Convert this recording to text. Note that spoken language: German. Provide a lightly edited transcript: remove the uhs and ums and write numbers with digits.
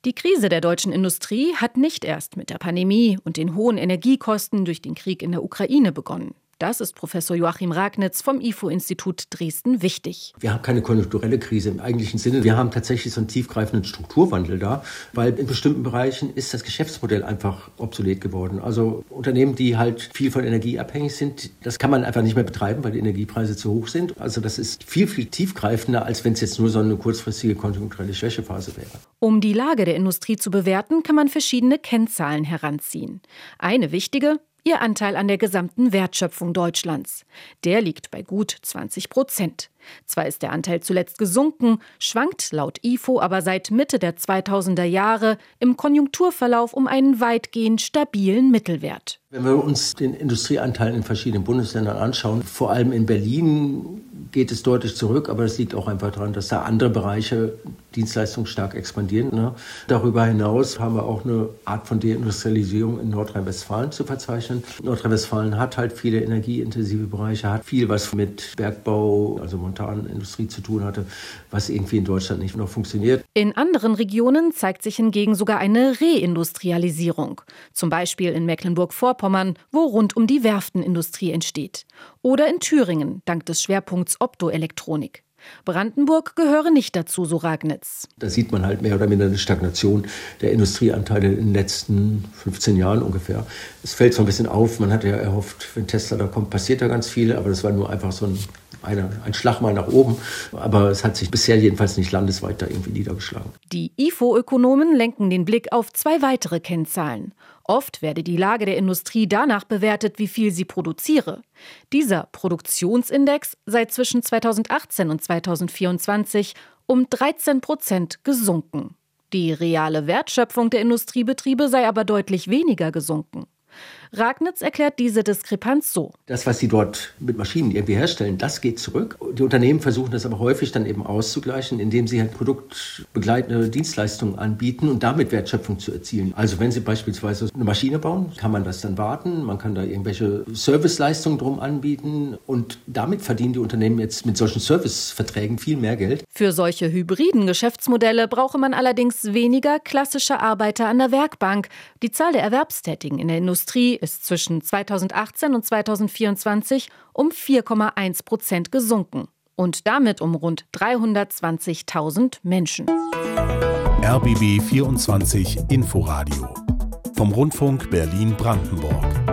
Die Krise der deutschen Industrie hat nicht erst mit der Pandemie und den hohen Energiekosten durch den Krieg in der Ukraine begonnen. Das ist Professor Joachim Ragnitz vom IFO-Institut Dresden wichtig. Wir haben keine konjunkturelle Krise im eigentlichen Sinne. Wir haben tatsächlich so einen tiefgreifenden Strukturwandel da, weil in bestimmten Bereichen ist das Geschäftsmodell einfach obsolet geworden. Also Unternehmen, die halt viel von Energie abhängig sind, das kann man einfach nicht mehr betreiben, weil die Energiepreise zu hoch sind. Also das ist viel, viel tiefgreifender, als wenn es jetzt nur so eine kurzfristige konjunkturelle Schwächephase wäre. Um die Lage der Industrie zu bewerten, kann man verschiedene Kennzahlen heranziehen. Eine wichtige: Ihr Anteil an der gesamten Wertschöpfung Deutschlands. Der liegt bei gut 20%. Zwar ist der Anteil zuletzt gesunken, schwankt laut IFO aber seit Mitte der 2000er Jahre im Konjunkturverlauf um einen weitgehend stabilen Mittelwert. Wenn wir uns den Industrieanteil in verschiedenen Bundesländern anschauen, vor allem in Berlin geht es deutlich zurück, aber das liegt auch einfach daran, dass da andere Bereiche Dienstleistungen stark expandieren. Darüber hinaus haben wir auch eine Art von Deindustrialisierung in Nordrhein-Westfalen zu verzeichnen. Nordrhein-Westfalen hat halt viele energieintensive Bereiche, hat viel, was mit Bergbau, also Montanindustrie zu tun hatte, was irgendwie in Deutschland nicht noch funktioniert. In anderen Regionen zeigt sich hingegen sogar eine Reindustrialisierung. Zum Beispiel in Mecklenburg-Vorpommern, wo rund um die Werftenindustrie entsteht. Oder in Thüringen, dank des Schwerpunkts Optoelektronik. Brandenburg gehöre nicht dazu, so Ragnitz. Da sieht man halt mehr oder minder eine Stagnation der Industrieanteile in den letzten 15 Jahren ungefähr. Es fällt so ein bisschen auf, man hat ja erhofft, wenn Tesla da kommt, passiert da ganz viel, aber das war nur einfach so ein Schlag mal nach oben. Aber es hat sich bisher jedenfalls nicht landesweit da irgendwie niedergeschlagen. Die IFO-Ökonomen lenken den Blick auf zwei weitere Kennzahlen. Oft werde die Lage der Industrie danach bewertet, wie viel sie produziere. Dieser Produktionsindex sei zwischen 2018 und 2024 um 13% gesunken. Die reale Wertschöpfung der Industriebetriebe sei aber deutlich weniger gesunken. Ragnitz erklärt diese Diskrepanz so: Das, was sie dort mit Maschinen irgendwie herstellen, das geht zurück. Die Unternehmen versuchen das aber häufig dann eben auszugleichen, indem sie halt produktbegleitende Dienstleistungen anbieten und damit Wertschöpfung zu erzielen. Also wenn sie beispielsweise eine Maschine bauen, kann man das dann warten, man kann da irgendwelche Serviceleistungen drum anbieten und damit verdienen die Unternehmen jetzt mit solchen Serviceverträgen viel mehr Geld. Für solche hybriden Geschäftsmodelle brauche man allerdings weniger klassische Arbeiter an der Werkbank. Die Zahl der Erwerbstätigen in der Industrie ist zwischen 2018 und 2024 um 4,1% gesunken und damit um rund 320.000 Menschen. RBB 24 Inforadio vom Rundfunk Berlin-Brandenburg.